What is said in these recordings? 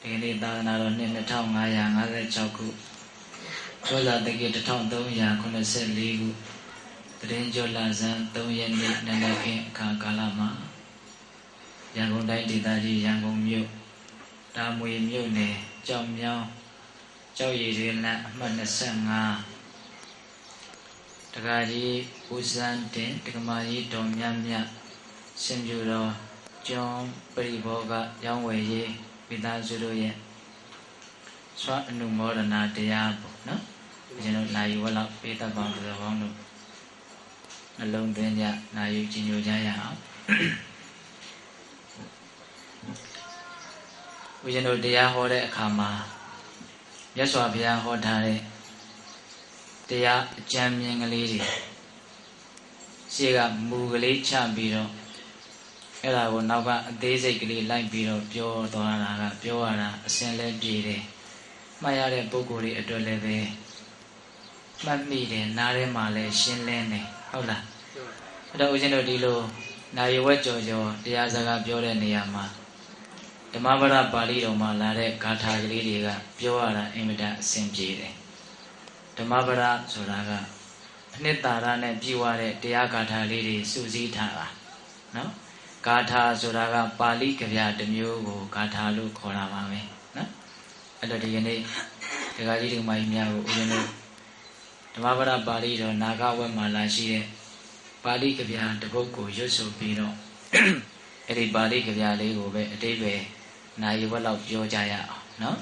ဒီကနေ့သာသနာတော်နှစ်2556ခုကျောဇာတက္ကရာ1384ခုတရင်ကျော်လဆန်း3ရက်နေ့နန္ဒခင်အခါကာလမှာရန်ကုန်တိုင်းဒေသကြီးရန်ကုန်မြို့တာမွေမြို့နယ်ကြောင်မြောင်းကျောက်ရည်ရင်းလမ်းအမှတ်25တက္ကကြီးဦးစန်းတင်တက္ကမကြီးတော်မြတ်မြတ်ရှင်ပြူတော်ကျောင်းပရိဘောဂရောင်းဝယ်ရေးမိသားစုတို့ရဲ့ဆွမ်းအနုမောဒနာတရားပေါ့နော်ကျွန်တော်နိုင်ဝက်လောက်ပေးတတ်ပါလို့ဘောင်းတို့နှလုံးသွင်းကြနိုင်ယူကြည်ညိုကြရအောင်ဦးဇင်းတို့တရားဟောတဲ့အခါမှာမြတ်စွာဘုရားဟောထားတဲ့တရားအကျမ်းမြင်ကလေးတွေရှေ့ကမူကလေးချပြီးတော့အဲ့ဒါကိုနောက်ကအသေးစိတ်ကလေးလိုက်ပြီးတော့ပြောသွားတာကပြောရတာအစင်လဲပြေတယ်မှတ်ရတဲ့ပုဂ္ဂိုလ်တွေအတွက်လည်းပဲမှတ်မိတယ်နားထဲမှာလည်းရှင်းလင်းတယ်ဟုတ်လားအဲ့တော့ဦးဇင်းတို့ဒီလိုနာယဝက်ကြော်ကြော်တရားစကားပြောတဲ့နေရာမှာဓမ္မပဒပါဠိတော်မှာလာတဲ့ဂါထာကလေးတွေကပြောရတာအင်မတန်အဆင်ပြေတယ်ဓမ္မပဒဆိုတာကအနှစ်သာရနဲ့ပြည့်ဝတဲ့တရားဂါထာလေးတွေစုစည်းထားတာနော်ဂါထာဆိုတာကပါဠိကဗျာတစ်မျိုးကိုဂါထာလို့ခေါ်တာပါပဲနော်အဲ့တော့ဒီကနေ့ဒကာကြီးဒကာမကြီးများကိုဦးဇင်းတို့ဓမ္မပဒပါဠိတော်နာဂဝက်မှာလာရှိတဲ့ပါဠိကဗျာတစ်ပုဒ်ကိုရွတ်ဆိုပြီးတော့အဲ့ဒီပါဠိကဗျာလေးကိုပဲအတိပ္ပယ်နိုင်ဝက်လောက်ပြောကြရအောင်နော်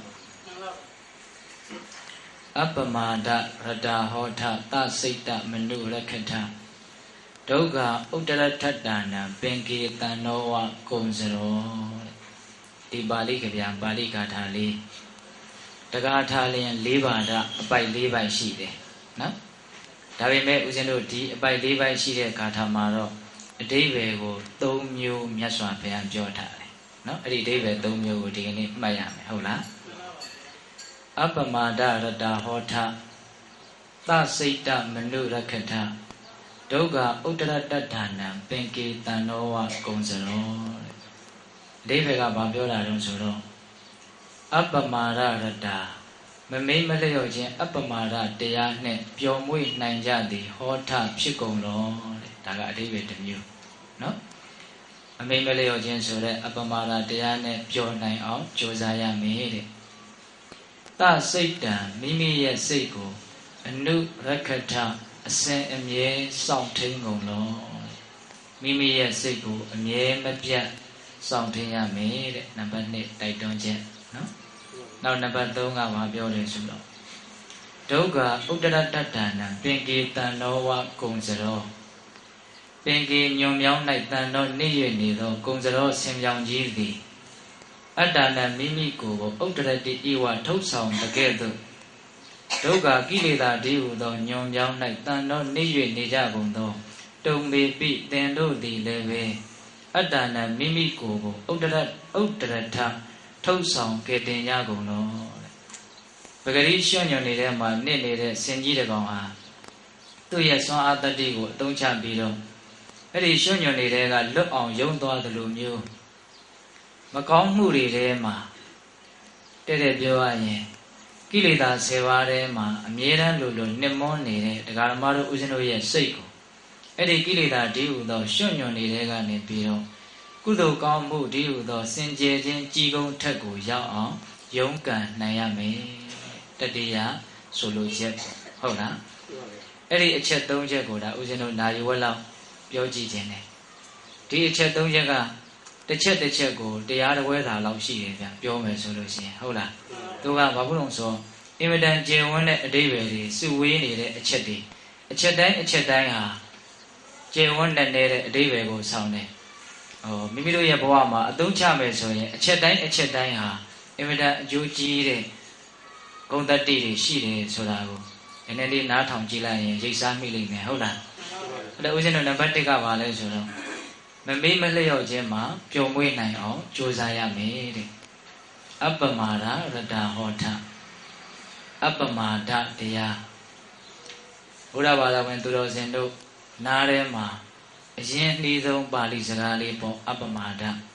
အပ္ပမာဒရတဟောထသစိတ်တမနုရခထဒုက္ခဥတ္တရထတနံပင်ကေတန်နောဝကုံစရောဒီပါဠိကဗျာပါဠိဂါထာလေးတက္ကထာလျင်၄ပါဒအပိုက်၄ပိုက်ရှိတယ်နော်ဒါပေမဲ့ဦးဇင်းတို့ဒီအပိုက်၄ပိုက်ရှိတဲ့ဂါထာမှာတော့အဓိပ္ပာယ်ကို၃မျိုးမြတ်စွာဘုရားပြောထားတယ်နော်အဲ့ဒီအဓိပ္ပာယ်၃မျိုးကိုဒီကနေ့မှတ်ရမယ်ဟုတ်လားအပ္ပမာဒရတဟောထသစိတ်တမနုရခထဒုက္ခဥတ္တရတဌာနံပင်ကေတန်နောဝကုံစရောအဓိပ္ပာယ်ကဘာပြောတာတုံးဆိုတော့အပ္ပမာဒရတမမိတ်မလျော့ခြင်းအပ္ပမာဒတရားနှင့်ပျော်မွေ့နိုင်ကြသည်ဟောထဖြစ်ကုန်လောတဲ့ဒါကအဓိပ္ပာယ်တစ်မျိုးနော်မမိတ်မလျော့ခြင်းဆိုတဲ့အပ္ပမာဒတရားနဲ့ပျော်နိုင်အောင်ကြိုးစားရမယ်တဲ့သစိတ်တံမိမိရဲ့စိတ်ကိုအနုရခထအစဉ်အမြဲစောင့်ထိန်ကုန်လောမိမိရဲ့စိတ်ကိုအမြဲမပြတ်စောင့်ထိန်ရမယ်တဲ့နံပါတ်1တိုက်တွန်းချက်နော်နောက်နံပါတ်3ကဘာပြောလဲဆိုတော့ဒုက္ခဥတ္တရတတ္တနာပင်ကေတန်နောဝကုံစရောပင်ကေညွန်မြောင်း၌တန်သောနေရနေသောကုံစရောဆင်ပြောင်ကြီးသည်အတ္တနာမိမိကိုယ်ကိုဥတ္တရတိဤဝထုတ်ဆောင်တကဲ့သို့ဒုက္ခကိလေသာတည်းဟူသောညွန်မြောင်း၌တန်သောနေ၍နေကြကုန်သောတုံမေပိသင်တို့သည်လည်းပဲအတ္တနာမိမိကိုယ်ကိုဥတ္တရထထုတ်ဆောင်ကဲ့တင်ရကုန်သောပဂရိရွှွညွန်နေတဲ့မှာနစ်နေတဲ့စင်ကြီးတကောင်ဟာသူ့ရဲ့စွမ်းအားတတ္တိကိုအသုံးချပြီးတော့အဲ့ဒီရွှွညွန်နေတဲ့ကလွတ်အောင်ယုံသွားသလိုမျိုးမကောင်းမှုတွေထဲမှာတဲ့ပြောရရင်ကိလေသာ10ပါးထဲမှာအမြဲတမ်းလိုနှစ်မွန်းနေတဲ့တရားဓမ္မတို့ဦးဇင်းတို့ရဲ့စိတ်ကိုအဲ့ဒီကိလေသာတည်းဟူသောရွှွညွန်နေတဲ့ကနေပြီးတော့ကုသိုလ်ကောင်းမှုတည်းဟူသောစင်ကြယ်ခြင်းကြည်ကုန်ထက်ကိုရောက်အောင်ယုံကန်နိုင်ရမယ်တတိယဆိုလိုချက်ဟုတ်လားအဲ့ဒီအချက်3ချက်ကိုဒါဦးဇင်းတို့နာရီဝက်လောက်ပြောကြည့်ခြင်းတယ်ဒီအချက်3ချက်ကတစ်ချက်ကိုတရားတစ်ဝဲသာလောက်ရှိတယ်ဗျပြောမယ်ဆိုလို့ရှိရင်ဟုတ်လားသူကဘာဖြစ်လို့ဆိုအင်မတန်ကျယ်ဝန်းတဲ့အဓိပ္ပာယ်တွေစုဝေးနေတဲ့အချက်တိုင်းဟာကျယ်ဝန်းတဲ့အဓိပ္ပာယ်ကိုဆောင်တယ်မိမိတို့ရဲ့ဘဝမှာအသုံးချမယ်ဆိုရင်အချက်တိုင်းဟာအင်မတန်အကျိုးကြီးတဲ့ဂုဏ်တတ္တိတွေရှိတယ်ဆိုတာကိုနည်းနည်းလေးနားထောင်ကြည့်လိုက်ရင်ရိပ်စားမိလိမ့်မယ်ဟုတ်လားအဲ့ဒါဦးဇင်းတို့နံပါတ်1ကဘာလဲဆိုတော့မမေ့မလျော့ခြင်းမှာပျော်မွေ့နိုင်အောင်ကြိုးစားရမယ်တဲ့အပ္ပမာဒရတဟောထအပ္ပမာဒတရားဘုရားဘာသာဝင်သူတော်စင်တို့နားထဲမှာအရင်နှီးဆုံးပါဠိစကားလေးပေါ့အပ္ပမာဒ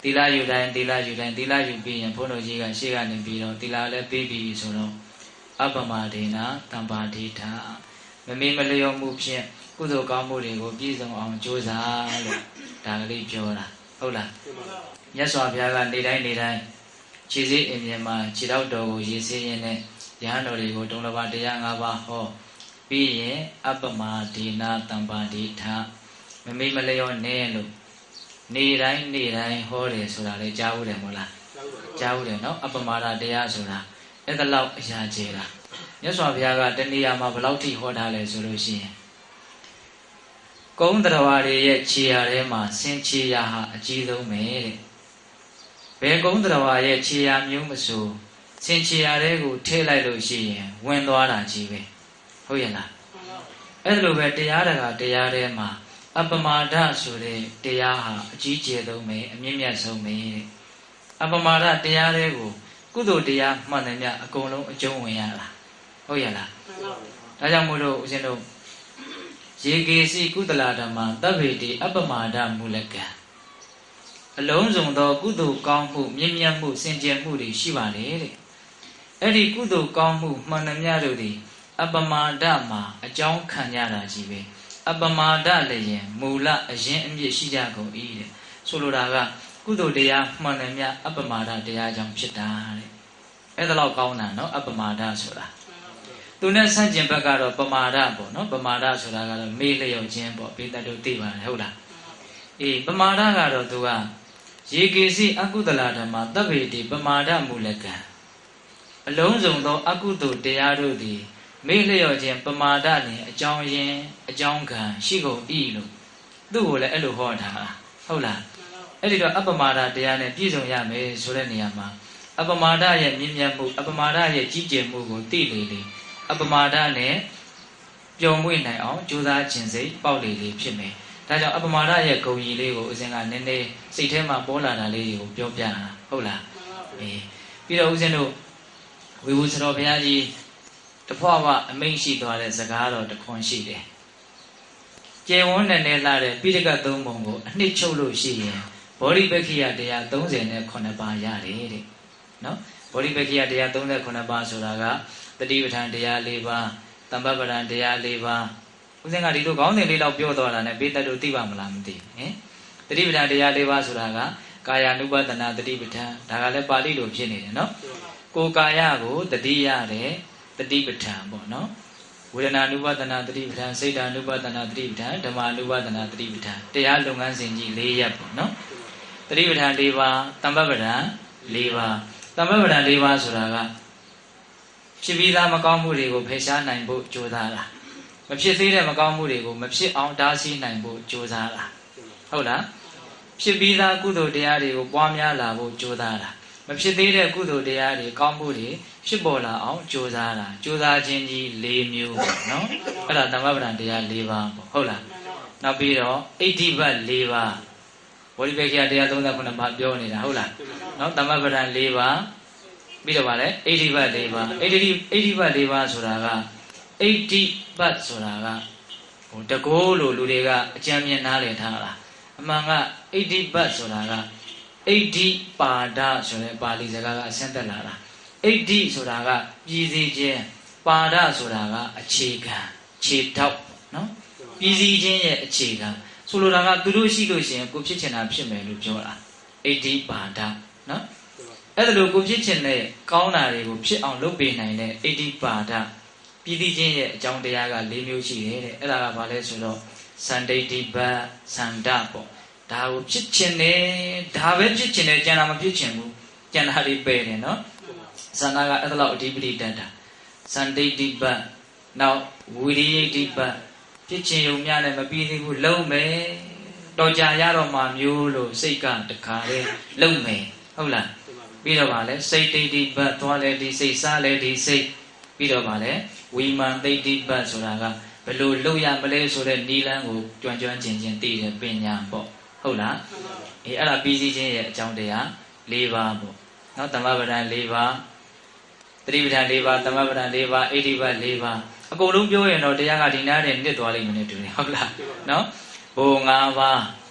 သီလယူတိုင်းသီလယူတိုင်းသီလယူပြီးရင်ဘုန်းတော်ကြီးကရှေ့ကနေပြီးတော့သီလလည်းပြီးပြီဆိုတော့အပမဒေနာတမ္ပါဒိဋ္ဌမမေ့မလျော့မှုဖြင့်ကုသိုလ်ကောင်းမှုတွေကိုပြည့်စုံအောင်ကြိုးစားလို့ဒါကလေးပြောတာဟုတ်လားမြတ်စွာဘုရားကနေတိုင်းခြေစည်းအင်ပြင်မှာခြေထောက်တော်ကိုရေဆေးရင်းနဲ့ရဟန်းတော်တွေကိုတုံးတစ်ပါးတရား၅ပါးဟောပြီးရင်အပမဒေနာတမ္ပါဒိဋ္ဌမမေ့မလျော့နဲ့လို့နေတိုင်းဟောတယ်ဆိုတာလေကြားဦးတယ်မို့လားကြားဦးတယ်နော်အပမဒတရားဆိုတာအဲ့ဒါလောက်အရာကြီးတာမြတ်စွာဘုရားကတဏှာမှာဘယ်လောက်ထိဟောထားလဲဆိုလို့ရှိရင်ကုန်းတော်ဝါတွေရဲ့ခြေရာထဲမှာဆင်းခြေရာဟာအကြီးဆုံးပဲတဲ့ဘယ်ကုန်းတော်ဝါရဲ့ခြေရာမျိုးမဆိုဆင်းခြေရာတွေကိုထည့်လိုက်လို့ရှိရင်ဝင်သွားတာကြီးပဲဟုတ်ရဲ့လားအဲ့ဒါလိုပဲတရားတရားထဲမှာအပမာဒဆိုတဲ့တရားဟာအကြီးကျယ်ဆုံးပဲအမြင့်မြတ်ဆုံးပဲတဲ့အပမာဒတရားတွေကိုကုသိုလ်တရားမှန်တယ်မြအကုန်လုံးအကျုံးဝင်ရတာဟုတ်ရဲ့လားဒါကြောင့်မို့လို့ဦးဇင်းတို့ရေကေစီကုသလာဓမ္မသဗ္ဗေတိအပမာဒမူလကံအလုံးစုံသောကုသိုလ်ကောင်းမှုမြင့်မြတ်မှုစင်ကြယ်မှုတွေရှိပါလေတဲ့အဲ့ဒီကုသိုလ်ကောင်းမှုမှန်တယ်မြတို့တွေအပမာဒမှာအကြောင်းခံရတာကြီးပဲအပမာဒလည်းရင်မူလအရင်အမြစ်ရှိကြကုန်၏တဲ့ဆိုလိုတာကကုသိုလ်တရားမှန်တယ်မြအပမာဒတရားကြောင့်ဖြစ်တာတဲ့အဲ့ဒါတော့ကောင်းတာနော်အပမာဒဆိုတာသူနဲ့ဆန့်ကျင်ဘက်ကတော့ပမာဒပေါ့နော်ပမာဒဆိုတာကတော့မေးလျော့ခြင်းပေါ့ပိတ္တတို့သိပါတယ်ဟုတ်လားအေးပမာဒကတော့သူကရေကေစီအကုသလဓမ္မသဗ္ဗေတိပမာဒမူလကံအလုံးစုံသောအကုသိုလ်တရားတို့သည်မေ့လျော့ခြင်းပမာဒနှင့်အကြောင်းရင်းအကြောင်းခံရှိကုန်၏လို့သူ့ကိုလည်းအဲ့လိုဟောတာဟုတ်လားအဲ့ဒီတော့အပမာဒတရားနဲ့ပြည့်စုံရမယ်ဆိုတဲ့နေရာမှာအပမာဒရဲ့မြင့်မြတ်မှုအပမာဒရဲ့ကြီးကျယ်မှုကိုသိလေအပမာဒနဲ့ပျော်မွေ့နိုင်အောင်ကြိုးစားခြင်းစိတ်ပေါက်လေဖြစ်မယ်ဒါကြောင့်အပမာဒရဲ့ဂုဏ်ကြီးလေးကိုဦးဇင်းကနည်းနည်းစိတ်ထဲမှာပေါ်လာတာလေးတွေကိုပြောပြတာဟုတ်လားပြီးတော့ဦးဇင်းတို့ဝေဘူးစတော်ဘုရားကြီးတဖွာအမိန့်ရှိသွားတဲ့စကားတော်တခွန်းရှိတယ်ကျေဝန်းနဲ့လှတဲ့ပိဋကသုံးပုံကိုအနှစ်ချုပ်လို့ရှိရင်ဘောဓိပက္ခိယတရား39ပါးရတယ်တဲ့နော်ဘောဓိပက္ခိယတရား39ပါးဆိုတာကတတိပဋ္ဌာန်တရား၄ပါးသမ္ပပ္ပဒံတရား၄ပါးဦးဇင်းကဒီလိုခေါင်းစဉ်လေးလောက်ပြောသွားတာနဲ့ပိဋကတို့သိပါမလားမသိဟင်တတိပဋ္ဌာန်တရား၄ပါးဆိုတာကကာယ ानु ပဒနာတတိပဋ္ဌာန်ဒါကလည်းပါဠိလိုဖြစ်နေတယ်နော်ကိုယ်ကာယကိုတတိရတယ်တတိပဋ္ဌာန်ပေါ့နော်ဝေဒနာ ानु ပဒနာတတိပဋ္ဌာန်စိတ် ानु ပဒနာတတိပဋ္ဌာန်ဓမ္မ ानु ပဒနာတတိပဋ္ဌာန်တရားလုပ်ငန်းစဉ်ကြီး၄ရပ်ပေါ့နော်တတိပဋ္ဌာန်၄ပါးသမ္ပပ္ပဒံ၄ပါးသမ္ပပ္ပဒံ၄ပါးဆိုတာကဖြစ်ပြီးသားမကောင်းမှုတွေကိုဖယ်ရှားနိုင်ဖို့ကြိုးစားတာမဖြစ်သေးတဲ့မကောင်းမှုတွေကိုမဖြစ်အောင်တားဆီးနိုင်ဖို့ကြိုးစားတာဟုတ်လားဖြစ်ပြီးသားကုသိုလ်တရားတွေကိုပွားများလာဖို့ကြိုးစားတာမဖြစ်သေးတဲ့ကုသိုလ်တရားတွေကောင်းမှုတွေဖြစ်ပေါ်လာအောင်ကြိုးစားတာကြိုးစားခြင်းကြီး၄မျိုးပေါ့နော်အဲ့ဒါသမ္ပပ္ပဒံတရား၄ပါးပေါ့ဟုတ်လားနောက်ပြီးတော့ဣဋ္ဌိပတ်၄ပါးဘောဓိပက္ခိယတရား39ပါးပြောနေတာဟုတ်လားနော်သမ္ပပ္ပဒံ၄ပါးပြီးတော့ဗါလဲဣဋ္ဌိပတ်၄ပါးဣဋ္ဌိပတ်၄ပါးဆိုတာကဣဋ္ဌိပတ်ဆိုတာကတကိုးလို့လူတွေကအကြံဉာဏ်နားလည်ထားတာအမှန်ကဣဋ္ဌိပတ်ဆိုတာကဣဋ္ဌိပါဒဆိုတဲ့ပါဠိစကားကအဆင့်တက်လာတာဣဋ္ဌိဆိုတာကပြည်စည်းခြင်းပါဒဆိုတာကအခြေခံခြေထောက်နော်ပြည်စည်းခြင်းရဲ့အခြေခံဆိုလိုတာကသူတို့ရှိလို့ရှိရင်ကိုဖြစ်ချင်တာဖြစ်မယ်လို့ပြောတာဣဋ္ဌိပါဒနော်အဲ့ဒါလို့ကိုဖြစ်ချင်တဲ့ကောင်းတာတွေကိုဖြစ်အောင်လုပ်ပေးနိုင်တဲ့ဣဋ္ဌိပါဒပြည်စည်းခြင်းရဲ့အကြောင်းတရားက၄မျိုးရှိတယ်တဲ့အဲ့ဒါကဘာလဲဆိုတော့စန္ဒိဋ္ဌိပတ်စန္ဒပေါ့ဒါကိုဖြစ်ချင်တယ်ဒါပဲဖြစ်ချင်တယ်ကျန်တာမဖြစ်ချင်ဘူးကျန်တာတွေပယ်တယ်နော်စန္ဒကအဲ့ဒါလောက်အဓိပတိတတ်တာစန္ဒိဋ္ဌိပတ်နောက်ဝိရိယဋ္ဌိပတ်ဖြစ်ချင်ုံများနဲ့မပြီးသေးဘူးလုံးမယ်တော်ကြရတော့မှမျိုးလို့စိတ်ကတခါလေလုံးမယ်ဟုတ်လားပြီးတော့ဗာလဲစိတ်ဒိဋ္ဌိပတ်သွားလဲဒီစိတ်စားလဲဒီစိတ်ပြီးတော့ဗာလဲဝိမာန်ဒိဋ္ဌိပတ်ဆိုတာကဘယ်လိုလုပ်ရမလဲဆိုတဲ့နိလန်းကိုကြွန့်ကျင်သိတဲ့ပညာပေါ့ဟုတ်လားအေးအဲ့ဒါပြီးစီးခြင်းရဲ့အကြောင်းတရား၄ပါးပေါ့နော်သမ္ပပဒံ၄ပါးတတိပဒံ၄ပါးသမ္ပပဒံ၄ပါးဣဋ္ဌိပတ်၄ပါးအကုန်လုံးပြောရင်တော့တရားကဒီနားနဲ့နစ်သွားလိမ့်မယ်နဲ့တူတယ်ဟုတ်လားနော်ဘိုလ်၅ပါး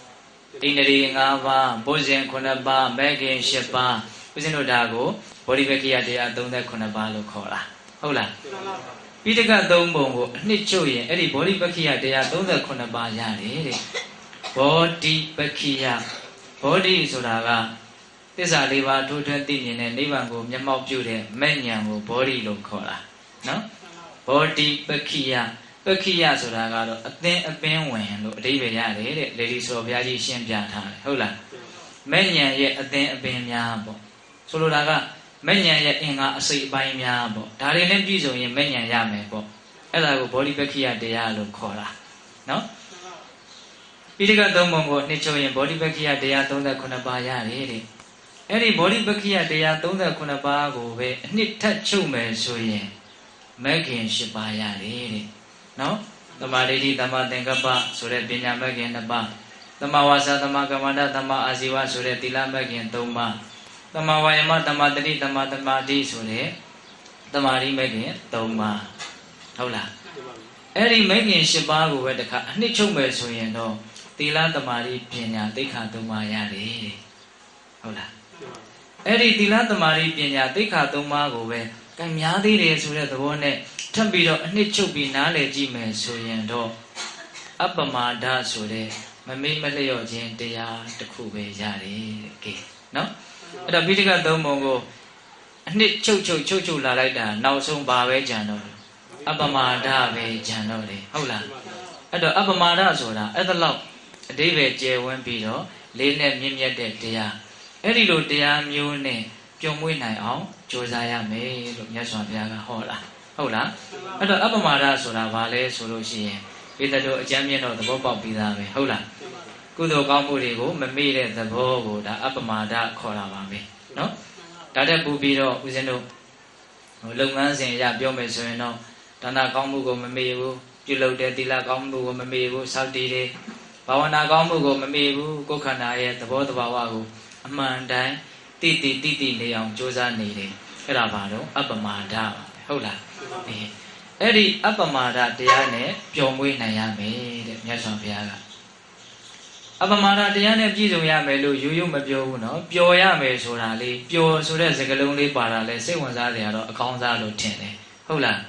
Inari ngava, Bozin Kunaba, Megin Shipa, within Odago, Bodibekia de Adonda Kunabalo Kola. Hola. Pitaka Dombo, Nichoy, Eddie Bodibekia de Adonda Kunaba Yari. Body Bekia, Body Sodaga. This are Liva 220 and Livango, Yamau Jude, Menyango, Body Locola. No? Body Bekia. Bekia Sodaga, a thing a pen when David Yadi, ladies of Yadi Shimbjata, Hola. Menya yet a thing a pen yabo. Solodaga, Menya yet in a seat by Yabo. Darin Gizo in Menya Yamebo. Ella body Bekia de Yalo Cola. No? Pitica Domongo, Nicho in body Bekia de Adonda Kunabaya, really. Any body Bekia de Adonda Kunabago, knit touchume so ye. Making Shibaya, really. No? The Malidi, the Matengaba, Sure Bina Magan the Ba. The Mawasa, the Magamada, the Ma Aziwa, Sure Tila Magan, Toma. The Mawayama, the Madri, the Matamadi, Sure. The Mari Magan, Toma. Hola. Eri Magan Shibago, where the cat, Nichumbe, so you know. Tila, the Mari Pina, they can't do my yari. Hola. Eri Tila, the Mari Pina, they can't do my go where. Kamiadi is with the one. Tambido, Nichubi Nale Jime Suyendo Upamada Sure, Mami Maleo Jen Dea, the Kube Yari, no? At a Pitica Domongo, Nit Chocho La Laida, now so Bawe Jano, Upamada Ve Janore, Hola. At the Upamada Soda, at the lock, David J. Wempido, Lene Mimia de Dea, Erido Dea Mune, Jomwina on, Josiah May, Yaswabiaga Hola. Hola, at the Upamada Soda Vale Solution, with the champion of the Bob Pida, Hola. Good old Gamurigo, Mamide, the Bobo, the Upamada Koravami. No? Tata Bubido, Uzeno, Lumans and Yabiome Sueno, Tana Gamugo Mamibu, Julo de Dila Gamugo Mamibu, Saldi, Bawana Gamugo Mamibu, Gokana, the Board of Awago, Amanda, Titi, Leon, Josa Nede, Eravado, Upamada, Hola. Eddie Upamada Diane, Jomwe Nayame, Yasapiaga. Upamada Diane Gizo Yamelu, you Mabio, no, Pio Yame Sorali, Pio Sura Zagalonli Parale, say one's Aliado, a Conzalo Tene. Hola.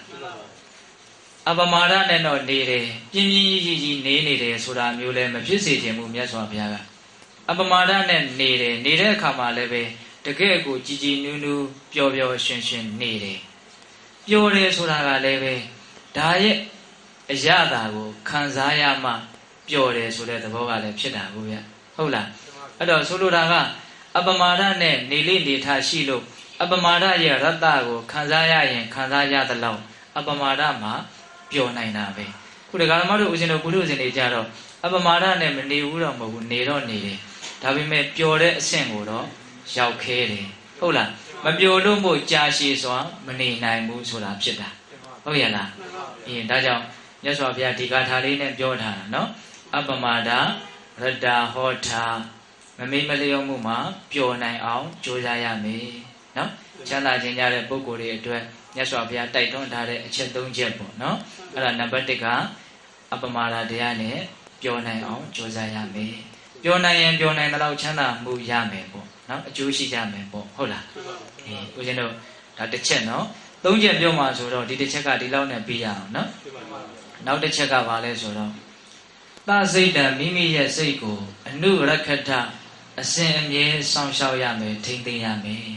Upamada Neno Nede, Jimmy Nede, Sura Mule, Mapisi, Mumiasapiaga. Upamada Nede, Kamaleve, the Gego, Gigi Nunu, Pio Shinshin Nede. Pure Suraga leve, diet a Yadago, Kanzayama, Pure Sura the Vogale Pitaguya. Hola. Ado Suraga, Abamada ne, Nilindi Tashilo, Abamada ya Ratago, Kanzaya and Kanzaya the Law, Abamada ma, Pure Nainave. Kudagamadu was in a Gurus in a Jaro, Abamada ne, Neuramo, Nero Nede. Tabime Pure Sengudo, Shao Kere. Hola. Mabiolombo Jashi Swan, Mani Nine Moons will upset. Oh, yala. In Dajo, Yaswabia Tigatalin and Jota, no? Abamada, Rada Hota, Mami Maleo Muma, Pure Nine out, Josayame, no? Chala Jenya Bokuri, Yaswabia Titan Tare, Cheton Jepo, no? Nabatica, Abamada Diane, Pure Nine out, Josayame. Pure Nine and Lao Chana, Muyame, no? Jewish Yame, Hola. You know, that the channel. Don't you know my sort of did the check out the loan and be out, no? Now the check out Vale sort of. That's it, the Mimi Seiko, a new Rakata, a same year, some shall yame, tinting yame.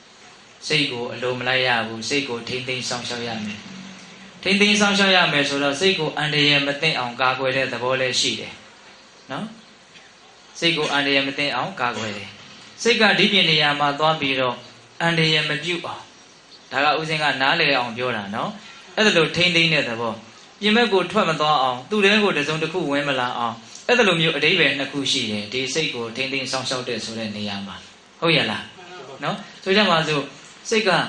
Seiko, a Lomalaya, Seiko, tinting some shall yame. Tinting some shall yame, sort of Seiko, and the Yamate on Gagway, the Vole sheet. No? Seiko and the Yamate on Gagway. Seika deep in the Yama, don't be wrong. And the Yamabu. Taga using a Nale on Jora, no? Other little tainting at the ball. You may go 12 on, 2 days go to Zone the Ku Wemala on. Other Lumu, a David and a Kushi, they say go tainting some shelters so then the Yama. Oh, yala. No? So Yamazu, Sega.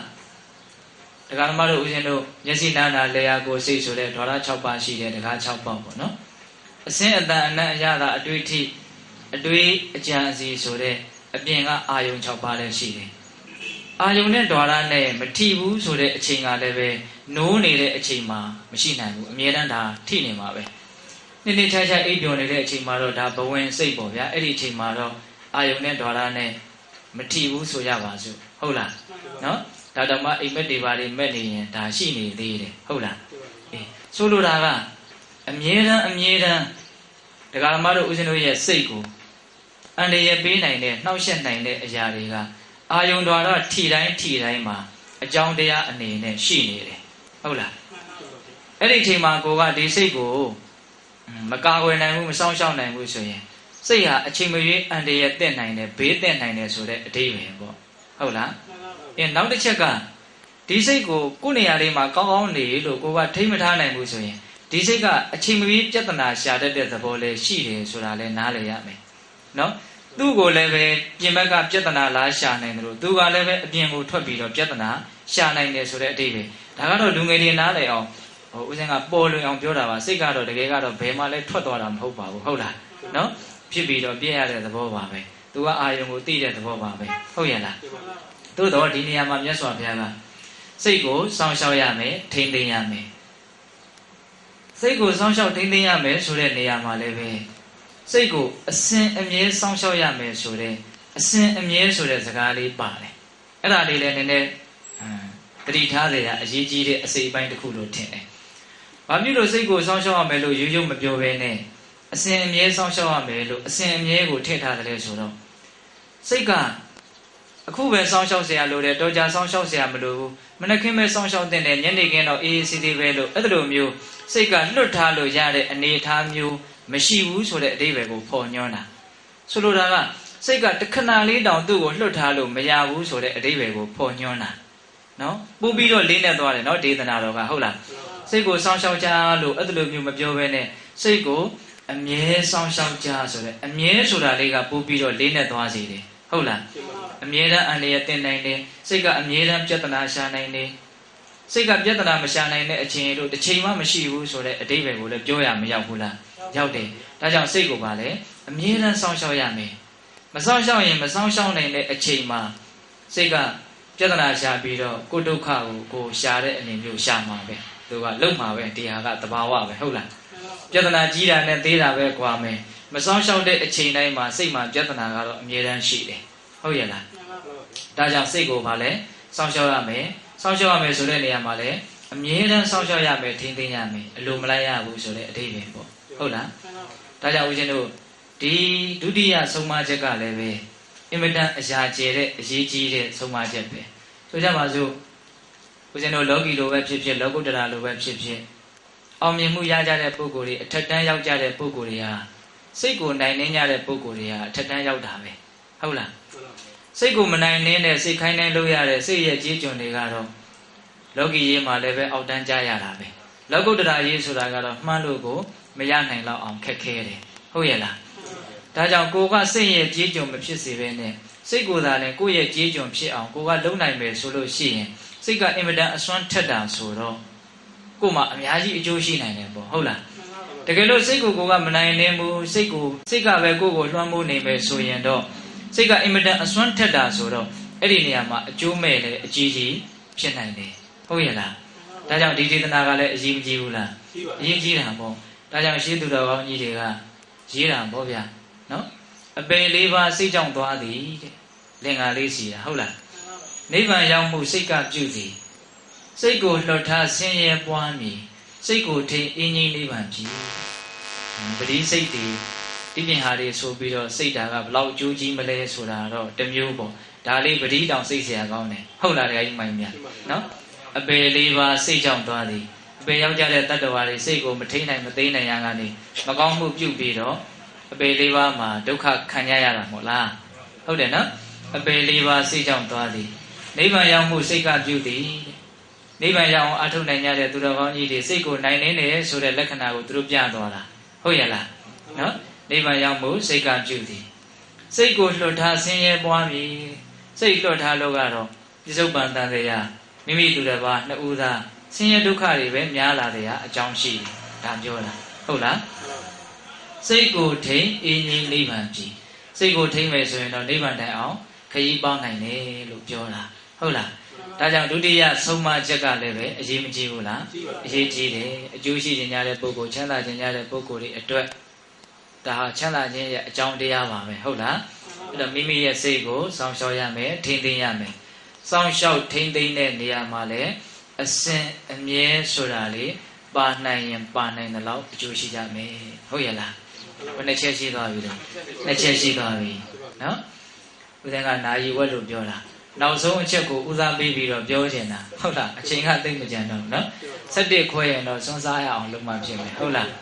The Garamado Uzino, Yasinana, Lea go say so that Dora Chapa she had a car chop bump, no? A saint that Yada, a duty, a dui, a janzi so there, a being a iron chopper she. Ayunet Dora name, Matibu, so that a chinga leve, no needed a chima, machine, Miranda, Tini Mabe. နေ့နေ့ခြားခြားအိပ်ပျော်နေတဲ့အချိန်မှာတော့ဒါဘဝင်စိတ်ပေါ့ဗျာအဲ့ဒီအချိန်မှာတော့အာယုန်နဲ့ဒေါ်လာနဲ့မထီဘူးဆိုရပါစို့ဟုတ်လားနော်ဒါတော့မှအိမ်မက်တွေပါတွေမက်နေရင်ဒါရှိနေသေးတယ်ဟုတ်လားအေးဆိုလိုတာကအမြဲတမ်းဒကာမတို့ဦးဇင်းတို့ရဲ့စိတ်ကိုအန္တရာယ်ပေးနိုင်တဲ့နှောက်ယှက်နိုင်တဲ့အရာတွေကအာယုန်တော်တော့ထီတိုင်းမှာအကြောင်းတရားအနေနဲ့ရှိနေတယ်ဟုတ်လားအဲ့ဒီအချိန်မှာကိုကဒီစိတ်ကိုမကာကွယ်နိုင်ဘူးမစောင့်ရှောက်နိုင်ဘူးဆိုရင်စိတ်ဟာအချိန်မရွေးအန္တရာယ်တက်နိုင်တယ်ဘေးတက်နိုင်တယ်ဆိုတဲ့အဓိပ္ပာယ်ပေါ့ဟုတ်လားနောက်တစ်ချက်ကဒီစိတ်ကိုကိုယ်နေရာလေးမှာကောင်းကောင်းနေလို့ကိုကထိမထားနိုင်ဘူးဆိုရင်ဒီစိတ်ကအချိန်မရွေးပြဿနာရှာတတ်တဲ့သဘောလေးရှိတယ်ဆိုတာလည်းနားလည်ရမယ်နော်သူ့ကိုလည်းပဲပြင်ဘက်ကပြဿနာလားရှာနိုင်တယ်လို့သူကလည်းပဲအပြင်ကိုထွက်ပြီးတော့ပြဿနာရှာနိုင်တယ်ဆိုတဲ့အဓိပ္ပာယ်ဒါကတော့လူငယ်တွေနားလည်အောင်ဦးဇင်းကပေါ်လွင်အောင်ပြောတာပါစိတ်ကတော့တကယ်ကတော့ဘယ်မှလည်းထွက်သွားတာမဟုတ်ပါဘူးဟုတ်လားနော်ဖြစ်ပြီးတော့ပြည့်ရတဲ့သဘောပါပဲသူကအာယုံကိုသိတဲ့သဘောပါပဲဟုတ်ရဲ့လားသို့တော့ဒီနေရာမှာမြတ်စွာဘုရားကစိတ်ကိုစောင့်ရှောက်ရမယ်ထိန်းသိမ်းရမယ်စိတ်ကိုစောင့်ရှောက်ထိန်းသိမ်းရမယ်ဆိုတဲ့နေရာမှာလည်းပဲစိတ်ကိုအစဉ်အမြဲစောင့်ရှောက်ရမယ်ဆိုတဲ့အစဉ်အမြဲဆိုတဲ့စကားလေးပါတယ်အဲ့ဒါလေးလည်းနည်းနည်းတတိထားကြရအရေးကြီးတဲ့အစိပ်ပိုင်းတစ်ခုလို့ထင်တယ်ဘာဖြစ်လို့စိတ်ကိုစောင့်ရှောက်ရမယ်လို့ရိုးရိုးမပြောဘဲနဲ့အစဉ်အမြဲစောင့်ရှောက်ရမယ်လို့အစဉ်အမြဲကိုထည့်ထားတယ်ဆိုတော့စိတ်ကအခုပဲစောင့်ရှောက်เสียလို့တယ်တော်ကြာစောင့်ရှောက်เสียမလို့ဘူးမနေ့ကင်းပဲစောင့်ရှောက်တဲ့ညနေခင်းတော့အေးအေးဆေးဆေးပဲလို့အဲ့လိုမျိုးစိတ်ကလွတ်ထားလို့ရတဲ့အနေအထားမျိုးမရှိဘူးဆိုတဲ့အဓိပ္ပာယ်ကိုပေါ်ညွှန်းတာဆိုလိုတာကစိတ်ကတခဏလေးတောင်သူ့ကိုလွတ်ထားလို့မရဘူးဆိုတဲ့အဓိပ္ပာယ်ကိုပေါ်ညွှန်းတာနော်ပို့ပြီးတော့လေးနဲ့သွားတယ်နော်ဒေသနာတော်ကဟုတ်လားစိတ်ကိုစောင့်ရှောက်ကြလို့အဲ့လိုမျိုးမပြောဘဲနဲ့စိတ်ကိုအမြဲစောင့်ရှောက်ကြဆိုတဲ့အမြဲဆိုတာလေးကပို့ပြီးတော့လေးနဲ့သွားစေတယ်ဟုတ်လားအမြဲတမ်းအန္တရာယ်တင်နိုင်တယ်စိတ်ကအမြဲတမ်းပြဿနာရှာနိုင်တယ်စိတ်ကပြဿနာမရှာနိုင်တဲ့အချိန်တို့တစ်ချိန်မှမရှိဘူးဆိုတဲ့အဓိပ္ပာယ်ကိုလည်းပြောရမရောက်ဘူးလားရောက်တယ်ဒါကြောင့်စိတ်ကိုပါလေအမြဲတမ်းစောင့်ရှောက်ရမယ်မစောင့်ရှောက်ရင်မစောင့်ရှောက်နိုင်တဲ့အချိန်မှာစိတ်ကပြဿနာရှာပြီးတော့ကိုယ်ဒုက္ခကိုရှာတဲ့အနေမျိုးရှာမှာပဲသူကလုံမှာပဲတရားကသဘာဝပဲဟုတ်လားပြဿနာကြီးတာနဲ့သေးတာပဲကွာမယ်မစောင့်ရှောက်တဲ့အချိန်တိုင်းမှာစိတ်မှာပြဿနာကတော့အမြဲတမ်းရှိတယ်ဟုတ်ရဲ့လားဒါကြောင့်စိတ်ကိုပါလေစောင့်ရှောက်ရမယ်စောင့်ရှောက်ရမယ်ဆိုတဲ့နေရာမှာလည်းအမြဲတမ်းစောင့်ရှောက်ရမယ်ထိန်းသိမ်းရမယ်အလိုမလိုက်ရဘူးဆိုတဲ့အဓိပ္ပာယ်ပေါ့ဟုတ်လားဒါကြောင့်ဦးဇင်းတို့ဒီဒုတိယဆုံးမချက်ကလည်းပဲအင်မတန်အရာကျယ်တဲ့အရေးကြီးတဲ့ဆုံးမချက်ပဲဆိုကြပါစို့ဦးဇင်းတို့လောကီလိုပဲဖြစ်ဖြစ်လောကုတ္တရာလိုပဲဖြစ်ဖြစ်အောင်မြင်မှုရကြတဲ့ပုဂ္ဂိုလ်တွေအထက်တန်းရောက်ကြတဲ့ပုဂ္ဂိုလ်တွေဟာစိတ်ကိုနိုင်နှင်းကြတဲ့ပုဂ္ဂိုလ်တွေဟာအထက်တန်းရောက်တာပဲဟုတ်လားစိတ်ကိုမနိုင်နှင်းတဲ့စိတ်ခိုင်းနိုင်လို့ရတဲ့စိတ်ရဲ့ကြီးကျွန်တွေကတော့လောကီရေးမှာလည်းပဲအောက်တန်းကြရတာပဲလောကုတ္တရာရေးဆိုတာကတော့မှန်းလို့ကိုမရနိုင်တော့အောင်ခက်ခဲတယ်ဟုတ်ရဲ့လားဒါကြောင့်ကိုကစိတ်ရဲ့ကြီးကျွန်မဖြစ်စေဘဲနဲ့စိတ်ကိုယ်သာလည်းကိုယ့်ရဲ့ကြီးကျွန်ဖြစ်အောင်ကိုကလုံနိုင်မယ်ဆိုလို့ရှိရင်စိတ်ကအင်မတန်အစွမ်းထက်တာဆိုတော့ကို့မှာအများကြီးအကျိုးရှိနိုင်တယ်ပေါ့ဟုတ်လားတကယ်လို့စိတ်ကိုကမနိုင်နိုင်ဘူးစိတ်ကပဲကိုယ့်ကိုလွှမ်းမိုးနေမယ်ဆိုရင်တော့စိတ်ကအင်မတန်အစွမ်းထက်တာဆိုတော့အဲ့ဒီနေရာမှာအကျိုးမဲ့လည်းအကြီးကြီးဖြစ်နိုင်တယ်ဟုတ်ရဲ့လားဒါကြောင့်ဒီဒေသနာကလည်းအရေးမကြီးဘူးလားအရေးကြီးတာပေါ့ဒါကြောင့်ရှင်းသူတော်ကောင်းကြီးတွေကရေးတာပေါ့ဗျာနော်အပယ်လေးပါးစိတ်ကြောင့်သွားသည်တဲ့လင်္ကာလေးစီတာဟုတ်လားနိဗ္ဗာန်ရောက်မှုစိတ်ကပြုသည်စိတ်ကိုလှော်ထားဆင်းရဲပွားမည်စိတ်ကိုထိန်အင်းကြီးနိဗ္ဗာန်ပြီပရိစိတ်တွေဒီပြင်ဟာတွေဆိုပြီးတော့စိတ်ဓာတ်ကဘလောက်အကျိုးကြီးမလဲဆိုတာတော့တစ်မျိုးပေါ့ဒါလေးပရိတောင်စိတ်เสียကောင်းတယ်ဟုတ်လားတရားကြီးမိုင်းမြတ်နော်အပယ်လေးပါးစိတ်ကြောင့်သွားသည်အပယ်ရောက်ကြတဲ့တတ္တဝါတွေစိတ်ကိုမထိန်နိုင်မသိနိုင်ရကနေမကောင်းမှုပြုပြီးတော့အပယ်လေးပါးမှာဒုက္ခခံရရတာမဟုတ်လားဟုတ်တယ်နော်အပယ်လေးပါးစိတ်ကြောင့်သွားသည်နိဗ္ဗာန်ရောက်မှုစိတ်ကပြုသည်နိဗ္ဗာန်ရောက်အောင်အထုတ်နိုင်ကြတဲ့သူတော်ကောင်းကြီးတွေစိတ်ကိုနိုင်နေတယ်ဆိုတဲ့လက္ခဏာကိုသူတို့ပြသွားတာဟုတ်ရဲ့လားနော်နိဗ္ဗာန်ရောက်မှုစိတ်ကပြုသည်စိတ်ကိုလွတ်ထားဆင်းရဲပွားမည်စိတ်လွတ်ထားလို့ကတော့ပြစ္ဆုတ်ပန်တန်တရားမိမိသူတစ်ပါးနှစ်ဦးသားဆင်းရဲဒုက္ခတွေပဲများလာတဲ့အကြောင်းရှိတယ်ဒါပြောတာဟုတ်လားစိတ်ကိုထိန်အင်းကြီးနိဗ္ဗာန်ပြီစိတ်ကိုထိန်မယ်ဆိုရင်တော့နိဗ္ဗာန်တိုင်အောင်ခရီးပေါင်းနိုင်တယ်လို့ပြောတာဟုတ်လားဒါကြောင့်ဒုတိယဆုံးမချက်ကလည်းပဲအရေးမကြီးဘူးလားအရေးကြီးတယ်အကျိုးရှိခြင်းများတဲ့ပုဂ္ဂိုလ်ချမ်းသာခြင်းများတဲ့ပုဂ္ဂိုလ်တွေအတွက်ဒါဟာချမ်းသာခြင်းရဲ့အကြောင်းတရားပါပဲဟုတ်လားအဲ့တော့မိမိရဲ့စိတ်ကိုစောင့်ရှောက်ရမယ်ထိန်းသိမ်းရမယ်စောင့်ရှောက်ထိန်းသိမ်းတဲ့နေရာမှာလည်းအစဉ်အမြဲဆိုတာလေပါနိုင်ရင်ပါနိုင်တဲ့လောက်အကျိုးရှိကြမယ်ဟုတ်ရဲ့လားဘယ်နှချက်ရှိသွားပြီလဲနှစ်ချက်ရှိသွားပြီနော်ဦးဇင်းကနာယီဝက်လို့ပြောတာနောက်ဆုံးအချက်ကိုဦးစားပေးပြီးတော့ပြောချင်တာဟုတ်လားအချိန်ကသိမ့်မကြံတော့နော်17ခွဲရင်တော့စွန့်စားရအောင်လုပ်မှဖြစ်မယ်ဟုတ်လား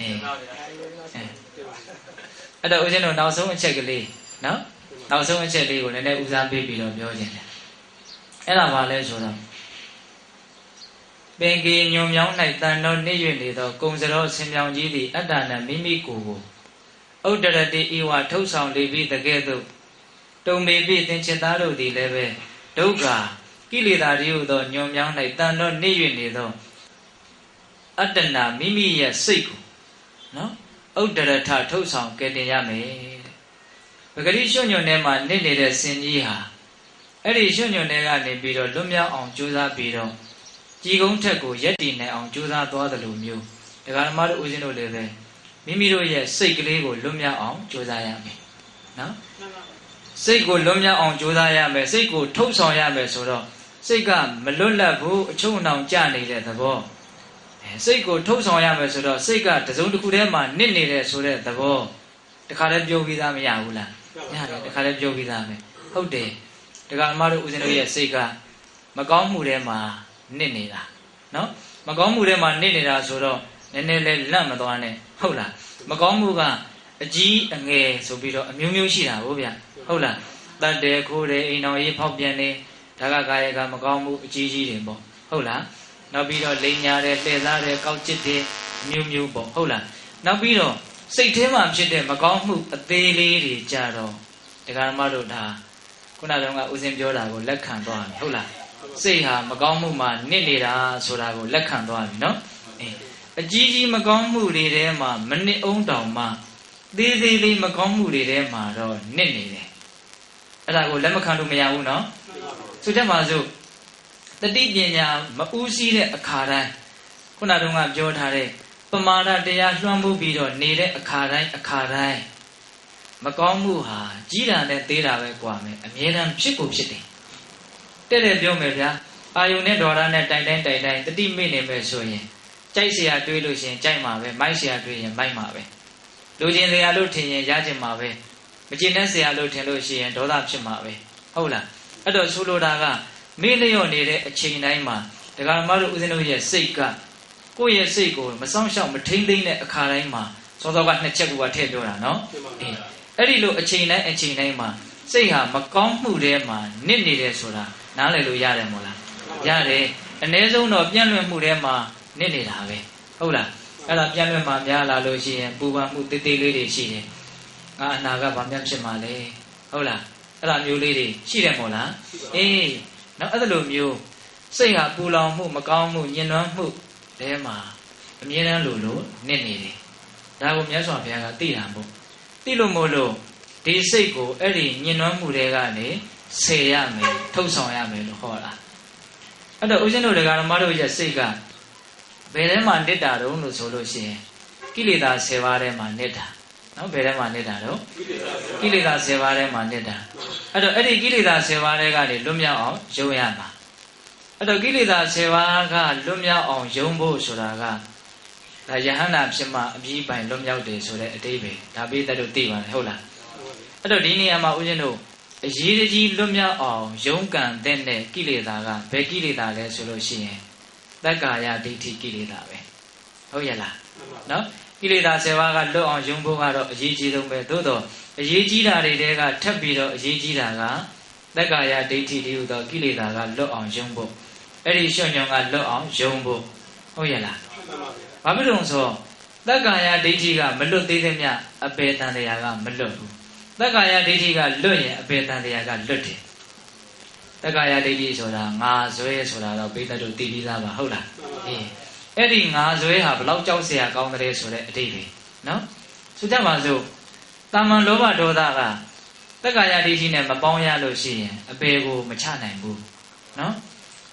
အဲ့တော့ဦးဇင်းတို့နောက်ဆုံးအချက်ကလေးနော်နောက်ဆုံးအချက်လေးကိုလည်းနည်းနည်းဦးစားပေးပြီးတော့ပြောချင်တယ်အဲ့ဒါဘာလဲဆိုတော့ပင်ကေညုံမြောင်း၌တန်တော်နှိမ့်၍နေသောကုံစရောဆင်ပြောင်ကြီးသည်အတ္တနာမိမိကိုယ်ကိုဥဒ္ဒရတိဤဝထုတ်ဆောင်လေပြီးတကဲ့သို့တုံပေပြီးသင်္ချစ်သားတို့သည်လည်းပဲဒုက္ခကိလေသာတွေဟူသောညုံမြောင်း၌တန်တော်နှိမ့်၍နေသောအတ္တနာမိမိရဲ့စိတ်ကိုနော်ဥဒ္ဒရထထုတ်ဆောင်ကယ်တင်ရမယ်ပဂရိရွှွညွန်ထဲမှာနေနေတဲ့စင်ကြီးဟာအဲ့ဒီရွှွညွန်ထဲကနေပြီးတော့လွတ်မြောက်အောင်ကြိုးစားပြီးတော့ကြည်ကုန်းထက်ကိုရက်တည်နိုင်အောင်ကြိုးစားသွားသလိုမျိုးဒကာဓမ္မတို့ဦးဇင်းတို့လည်းပဲမိမိတို့ရဲ့စိတ်ကလေးကိုလွတ်မြောက်အောင်ကြိုးစားရမယ်နော်စိတ်ကိုလွတ်မြောက်အောင်ကြိုးစားရမယ်စိတ်ကိုထုတ်ဆောင်ရမယ်ဆိုတော့စိတ်ကမလွတ်လပ်ဘူးအချုံအနှောင်ကျနေတဲ့သဘောစိတ်ကိုထုတ်ဆောင်ရမယ်ဆိုတော့စိတ်ကတစုံတစ်ခုတည်းမှာနစ်နေတဲ့ဆိုတဲ့သဘောတခါတည်းပြောပြီးသားမရဘူးလားရတယ်တခါတည်းပြောပြီးသားပဲဟုတ်တယ်ဒကာဓမ္မတို့ဦးဇင်းတို့ရဲ့စိတ်ကမကောင်းမှုထဲမှာနစ်နေတာနော်မကောင်းမှုထဲမှာနစ်နေတာဆိုတော့နည်းနည်းလေးလန့်မသွားနဲ့ဟုတ်လားမကောင်းမှုကအကြီးအငယ်ဆိုပြီးတော့အမျိုးမျိုးရှိတာဟုတ်ဗျဟုတ်လားတတ်တယ်ခိုးတယ်အိမ်တော်ရေးဖောက်ပြန်နေဒါကကာယကမကောင်းမှုအကြီးကြီးတွေပေါ့ဟုတ်လားနောက်ပြီးတော့လိန်ညာတယ်လှည့်စားတယ်ကောက်ကျစ်တယ်မျိုးမျိုးပေါ့ဟုတ်လားနောက်ပြီးတော့စိတ်ထဲမှာဖြစ်တဲ့မကောင်းမှုအသေးလေးတွေကြတော့ဒကာဓမ္မတို့ဒါခုနကဦးဇင်းပြောတာကိုလက်ခံသွားပြီဟုတ်လားစိတ်ဟာမကောင်းမှုမှာနစ်နေတာဆိုတာကိုလက်ခံသွားပြီနော်အကြီးကြီးမကောင်းမှုတွေထဲမှာမနစ်အောင်တောင်မှသေးသေးလေးမကောင်းမှုတွေထဲမှာတော့နစ်နေတယ်အဲ့ဒါကိုလက်မခံလို့မရဘူးနော်ဆိုကြပါစို့တတိပညာမဦးစီးတဲ့အခါတိုင်းခုနကပြောထားတဲ့ပမာဒတရားလွှမ်းမိုးပြီးတော့နေတဲ့အခါတိုင်းမကောင်းမှုဟာကြီးတာနဲ့သေးတာပဲกว่าမယ်အမြဲတမ်းဖြစ်ကိုဖြစ်တယ်တဲ့ပြောမယ်ဗျာအာယုန်နဲ့ဒေါရနဲ့တိုင်တိုင်းတတိမိနေမယ်ဆိုရင်ကြိုက်เสียတွေးလို့ရှင်ကြိုက်မှာပဲမိုက်เสียတွေးရင်မိုက်မှာပဲလူချင်းเสียလို့ထင်ရင်ရချင်မှာပဲမကျင်တဲ့เสียလို့ထင်လို့ရှိရင်ဒေါသဖြစ်မှာပဲဟုတ်လားအဲ့တော့ဆိုလိုတာကမေ့လျော့နေတဲ့အချိန်တိုင်းမှာဒကာမတို့ဦးဇင်းတို့ရဲ့စိတ်ကကိုယ့်ရဲ့စိတ်ကိုမစောင့်ရှောက်မထိမ့်သိမ့်တဲ့အခါတိုင်းမှာစောစောကနှစ်ချက်ကထည့်ပြောတာနော်အဲ့ဒီလိုအချိန်တိုင်းမှာစိတ်ဟာမကောင်းမှုထဲမှာနစ်နေတယ်ဆိုတာနားလည်လို့ရတယ်မို့လားရတယ်အ ਨੇ ဆုံးတော့ပြန့်လွင့်မှုထဲမှာနစ်နေတာပဲဟုတ်လားအဲ့ဒါပြန့်လွင့်မှများလာလို့ရှိရင်ပူပန်မှုတေးသေးလေးတွေရှိတယ်ငါအနာကဘာမှဖြစ်မှာလဲဟုတ်လားအဲ့ဒါမျိုးလေးတွေရှိတယ်မို့လားအေးနောက်အဲ့လိုမျိုးစိတ်ဟာပူလောင်မှုမကောင်းမှုညှဉ်းနှွမ်းမှုထဲမှာအမြဲတမ်းလို့နစ်နေတယ်ဒါကိုမြတ်စွာဘုရားကသိတာမို့သိလို့မို့လို့ဒီစိတ်ကိုအဲ့ဒီညှဉ်းနှွမ်းမှုတွေကနေဆယ်ရမယ်ထုတ်ဆောင်ရမယ်လို့ဟောတာအဲ့တော့ဦးဇင်းတို့ဓမ္မတို့ရဲ့စိတ်ကဘယ်ထဲမှာနစ်တာတုံးလို့ဆိုလို့ရှိရင်ကိလေသာ10ပါးထဲမှာနစ်တာနော်ဘယ်ထဲမှာနစ်တာတော့ကိလေသာ10ပါးထဲမှာနစ်တာအဲ့တော့အဲ့ဒီကိလေသာ10ပါးထဲကနေလွတ်မြောက်အောင်ယုံရမှာအဲ့တော့ကိလေသာ10ပါးကလွတ်မြောက်အောင်ယုံဖို့ဆိုတာကဒါယဟန္တာဖြစ်မှအပြီးပိုင်လွတ်မြောက်တယ်ဆိုတဲ့အတိပ္ပယ်ဒါပိဿတို့သိပါတယ်ဟုတ်လားအဲ့တော့ဒီနေရာမှာဦးဇင်းတို့အရေးကြီးလွတ်မြောက်အောင်ယုံကံတဲ့ကိလေသာကဘယ်ကိလေသာလဲဆိုလို့ရှိရင်သက္ကာယဒိဋ္ဌိကိလေသာပဲဟုတ်ရဲ့လားနော်ကိလေသာ10ပါးကလွတ်အောင်ယုံဖို့ကတော့အရေးကြီးဆုံးပဲသို့တော့အရေးကြီးတာတွေတဲကထပ်ပြီးတော့အရေးကြီးတာကသက္ကာယဒိဋ္ဌိတည်းဟူသောကိလေသာကလွတ်အောင်ယုံဖို့အဲ့ဒီရှုံညုံကလွတ်အောင်ယုံဖို့ဟုတ်ရဲ့လားဘာဖြစ်လို့ဆိုသက္ကာယဒိဋ္ဌိကမလွတ်သေးတဲ့မြအပေတန်တရားကမလွတ်ဘူးသက္ကာယဒိဋ္ဌိကလွတ်ရင်အပေတန်တရားကလွတ်တယ်သက္ကာယဒိဋ္ဌိဆိုတာငါဇွဲဆိုတာတော့ပိဋကတို့သိပြီးသားပါဟုတ်လားအေးအဲ့ဒီငါဇွဲဟာဘလောက်ကြောက်เสียကောင်းတယ်ဆိုတဲ့အတိတ်ပဲနော်ဆိုကြပါစို့တာမန်လောဘဒေါသကသက္ကာယဒိဋ္ဌိနဲ့မပေါင်းရလို့ရှိရင်အပေကိုမချနိုင်ဘူးနော်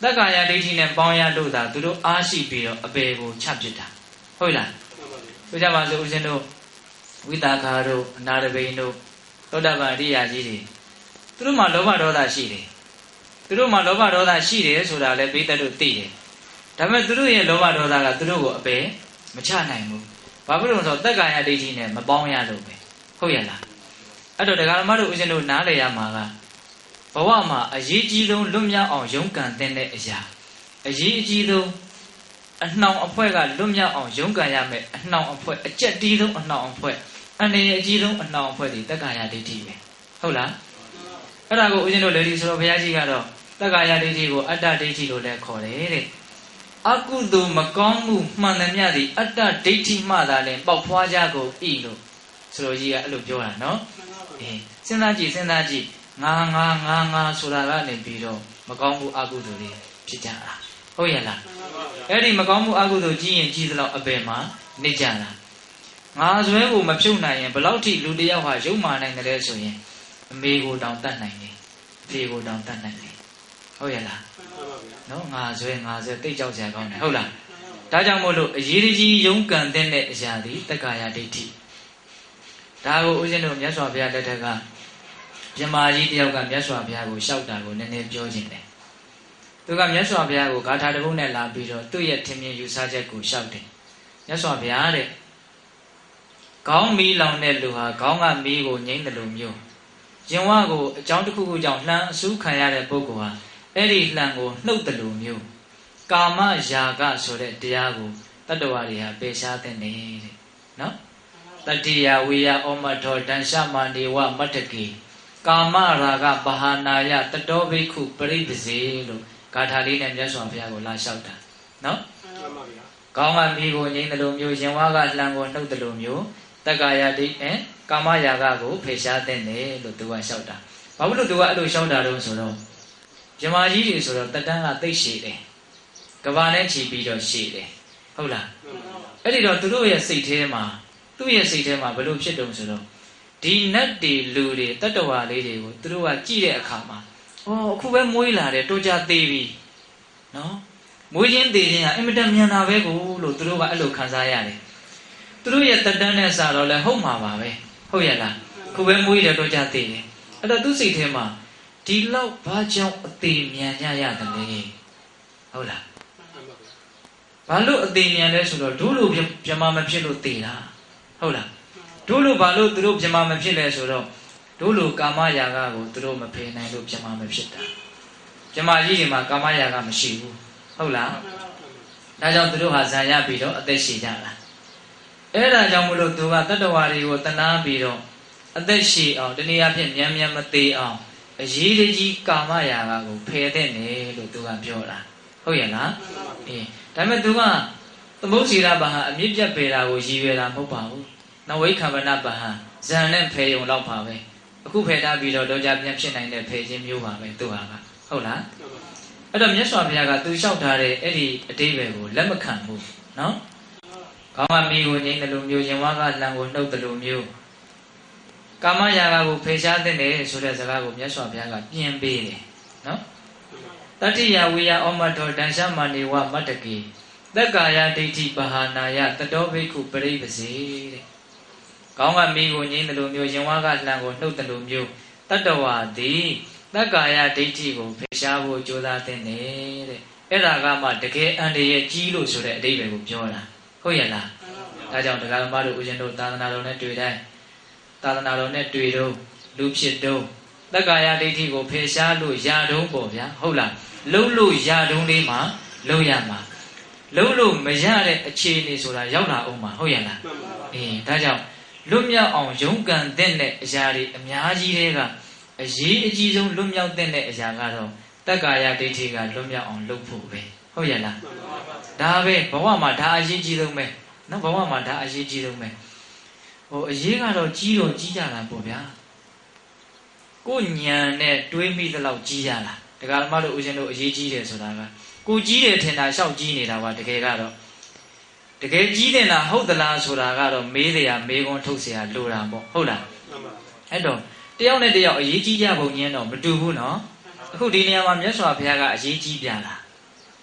တက္ကာယဒိဋ္ဌိနဲ့ပေါင်းရလို့သာသူတို့အားရှိပြီးတော့အပေကိုချပစ်တာဟုတ်လားဆိုကြပါစို့ဦးဇင်းတို့ဝိတာခါတို့အနာရဘိန်တို့သောတပန်အရိယာကြီးတွေသူတို့မှာလောဘဒေါသရှိတယ်သူတို့မှာလောဘဒေါသရှိတယ်ဆိုတာလည်းပိဋကတို့သိတယ်ဒါပေမဲ့သူတို့ရဲ့လောဘဒေါသကသူတို့ကိုအပေမချနိုင်ဘူးဘာဖြစ်လို့လဲဆိုတော့တက္ကာယဒိဋ္ဌိနဲ့မပေါင်းရလို့ပဲဟုတ်ရဲ့လားအဲ့တော့တရားဓမ္မတို့ဦးဇင်းတို့နားလည်ရမှာကဘဝမှာအရေးကြီးဆုံးလွတ်မြောက်အောင်ရုန်းကန်တဲ့အရာအရေးအကြီးဆုံးအနှောင်အဖွဲ့ကလွတ်မြောက်အောင်ရုန်းကန်ရမယ်အနှောင်အဖွဲ့အကျက်တီးဆုံးအနှောင်အဖွဲ့အနေအကြီးဆုံးအနှောင်အဖွဲ့ဒီတက္ကာယဒိဋ္ဌိပဲဟုတ်လားအဲ့ဒါကိုဦးဇင်းတို့လေဒီဆိုတော့ဘုရားကြီးကတော့တက္ကာယဒိဋ္ဌိကိုအတ္တဒိဋ္ဌိလို့လည်းခေါ်တယ်တဲ့အကုသိုလ်မကောင်းမှုမှန်သမျှသည်အတ္တဒိဋ္ဌိမှသာလည်းပေါက်ဖွားကြကုန်၏လို့ဆိုလိုကြီးကအဲ့လိုပြောတာနော်စဉ်းစားကြည့်ငါဆိုတာကနေပြီးတော့မကောင်းမှုအကုသိုလ်တွေဖြစ်ကြတာဟုတ်ရဲ့လားအဲ့ဒီမကောင်းမှုအကုသိုလ်ကြီးရင်ကြီးသလောက်အပယ်မှာနေကြတာငါဆွဲကိုမဖြုတ်နိုင်ရင်ဘယ်လောက်ထိလူတယောက်ဟာရုပ်မာနိုင်တယ်ဆိုရင်အမေကိုတောင်တတ်နိုင်တယ်အဖေကိုတောင်တတ်နိုင်တယ်ဟုတ်ရဲ့လားနော်ငါဆွဲတိတ်ကြောက်စရာကောင်းတယ်ဟုတ်လားဒါကြောင့်မို့လို့အရေးကြီးရုန်းကန်တဲ့အရာသည်တက္ကာယဒိဋ္ဌိဒါကိုဦးဇင်းတို့မြတ်စွာဘုရားလက်ထက်ကမြမကြီးတယောက်ကမြတ်စွာဘုရားကိုလျှောက်တာကိုနည်းနည်းပြောခြင်းတယ်သူကမြတ်စွာဘုရားကိုဂါထာတစ်ပုဒ်နဲ့လာပြီးတော့သူ့ရဲ့ထင်မြင်ယူဆချက်ကိုလျှောက်တယ်မြတ်စွာဘုရားတဲ့ခေါင်းမီးလောင်တဲ့လူဟာခေါင်းကမီးကိုငြိမ်းတယ်လို့မျိုးရင်ဝကိုအကြောင်းတစ်ခုခုကြောင့်လှမ်းအဆူခံရတဲ့ပုဂ္ဂိုလ်ဟာအဲ့ဒီလှမ်းကိုနှုတ်တယ်လို့မျိုးကာမရာဂဆိုတဲ့တရားကိုတတ္တဝါတွေဟာပယ်ရှားတဲ့နော်တတိယဝိယဩမထောဒန်ရှမနေဝမတ္တကေကာမရာဂပဟာနာယတတောဘိက္ခုပရိပစေလို့ဂါထာလေးနဲ့မြတ်စွာဘုရားကိုလာလျှောက်တာနော်ကောင်းကမိကိုငြိမ်းတယ်လို့မျိုးရင်ဝါကလှံကိုနှုတ်တယ်လို့မျိုးတက္ကာယဒိဋ္ဌိကာမရာဂကိုဖယ်ရှားတဲ့တယ်လို့သူကလျှောက်တာဘာဖြစ်လို့သူကအဲ့လိုလျှောက်တာတော့ဆိုတော့မြမကြီးတွေဆိုတော့တတန်းကသိပ်ရှည်တယ်ကဘာနဲ့ချီပြီးတော့ရှည်တယ်ဟုတ်လားအဲ့ဒီတော့သူတို့ရဲ့စိတ်ထဲမှာသူ့ရဲ့စိတ်ထဲမှာဘယ်လိုဖြစ်တုံးဆိုတော့ဒီနတ်တွေလူတွေတတ္တဝါလေးတွေကိုသူတို့ကကြည့်တဲ့အခါမှာအခုပဲမွေးလာတယ်တိုးကြသေးပြီနော်မွေးချင်းသေးချင်းကအင်မတန်မြန်တာပဲကိုလို့သူတို့ကအဲ့လိုခံစားရတယ်သူတို့ရဲ့တတန်းနဲ့စားတော့လဲဟုတ်မှာပါပဲဟုတ်ရဲ့လားအခုပဲမွေးတယ်တိုးကြသေးတယ်အဲ့တော့သူ့စိတ်ထဲမှာဒီလောက်ဘာကြောင့်အသေးမြန်ကြရတယ်လဲဟုတ်လားဘာလို့အသေးမြန်လဲဆိုတော့ဒုလိုပြမမဖြစ်လို့သေတာဟုတ်လားတို့လိုဘာလို့သူတို့ပြမမဖြစ်လဲဆိုတော့တို့လိုကာမရာဂကိုသူတို့မဖယ်နိုင်လို့ပြမမဖြစ်တာပြမကြီးတွေမှာကာမရာဂမရှိဘူးဟုတ်လားဒါကြောင့်သူတို့ဟာဇာရပြီးတော့အသက်ရှည်ကြတာအဲ့ဒါကြောင့်မလို့သူကတတ္တဝါတွေကိုတနာပြီးတော့အသက်ရှည်အောင်တနည်းအားဖြင့်မြန်မသေးအောင်အရေးကြီးကာမရာဂကိုဖယ်တဲ့နယ်လို့သူကပြောတာဟုတ်ရဲ့လားဒါပေမဲ့သူကသမုဒ္ဒေရဘာဟာအမြင့်ပြတ်ပေတာကိုရည်ရွယ်တာမဟုတ်ပါဘူးနဝိခမနပဟံဇန်နဲ့ဖယ်ယုံတော့ပါပဲအခုဖယ်ထားပြီးတော့တော့ကြပြန်ဖြစ်နိုင်တဲ့ဖယ်ခြင်းမျိုးပါပဲသူဟာကဟုတ်လားအဲ့တော့မြတ်စွာဘုရားကသူလျှောက်ထားတဲ့အဲ့ဒီအတိပ္ပယ်ကိုလက်မခံဘူးနော်ကောင်းကမိကိုငြိမ်းတယ်လို့မျိုးရင်ဝါကလံကိုနှုတ်တယ်လို့မျိုးကာမရာဂကိုဖယ်ရှားတဲ့တယ်ဆိုတဲ့စကားကိုမြတ်စွာဘုရားကပြင်ပေးတယ်နော်တတိယဝိယဩမထောဒန်ရှမနေဝမတ္တကေတက္ကာယဒိဋ္ဌိပဟာနာယတတောဘိက္ခုပရိပစေတဲ့ကောင်းကမိကိုငြိမ်းတယ်လို့မျိုးရင်ဝါကလှံကိုနှုတ်တယ်လို့မျိုးတတ္တဝါသည်တက္ကာယဒိဋ္ဌိကိုဖယ်ရှားဖို့ကြိုးစားတဲ့တဲ့အဲ့ဒါကမှတကယ်အန္တရာယ်ကြီးလို့ဆိုတဲ့အဓိပ္ပာယ်ကိုပြောတာဟုတ်ရဲ့လားဒါကြောင့်တရားဓမ္မတို့ဦးဇင်းတို့သာသနာတော်နဲ့တွေ့တိုင်းသာသနာတော်နဲ့တွေ့တော့လူဖြစ်တော့တက္ကာယဒိဋ္ဌိကိုဖယ်ရှားလို့ရတုံးပေါ့ဗျာဟုတ်လားလုံးလို့ရတုံးလေးမှာလုံးရမှာလုံးလို့မရတဲ့အခြေအနေဆိုတာရောက်လာအောင်မှာဟုတ်ရဲ့လားဒါကြောင့်လွတ်မြောက်အောင်ရုန်းကန်တဲ့အရာတွေအများကြီးတွေကအရေးအကြီးဆုံးလွတ်မြောက်တဲ့အရာကတော့တက္ကာယဒိဋ္ဌိကလွတ်မြောက်အောင်လုပ်ဖို့ပဲဟုတ်ရဲ့လားဒါပဲဘဝမှာဒါအရေးကြီးဆုံးပဲနော်ဘဝမှာဒါအရေးကြီးဆုံးပဲအရေးကတော့ကြီးတော့ကြီးကြတာပေါ့ဗျာကိုညံနဲ့တွေးမိသလောက်ကြီးရတာဒကာဓမ္မတို့ဦးဇင်းတို့အရေးကြီးတယ်ဆိုတာကကိုကြီးတယ်ထင်တာရှောက်ကြီးနေတာပါတကယ်ကတော့တကယ်ကြီးတယ်လားဟုတ်သလားဆိုတာကတော့မေးတယ်မေးခွန်းထုတ်เสียလိုတာပေါ့ဟုတ်လားအဲ့တော့တယောက်နဲ့တယောက်အရေးကြီးကြပုံချင်းတော့မတူဘူးနော်အခုဒီနေရာမှာမြတ်စွာဘုရားကအရေးကြီးပြန်လာ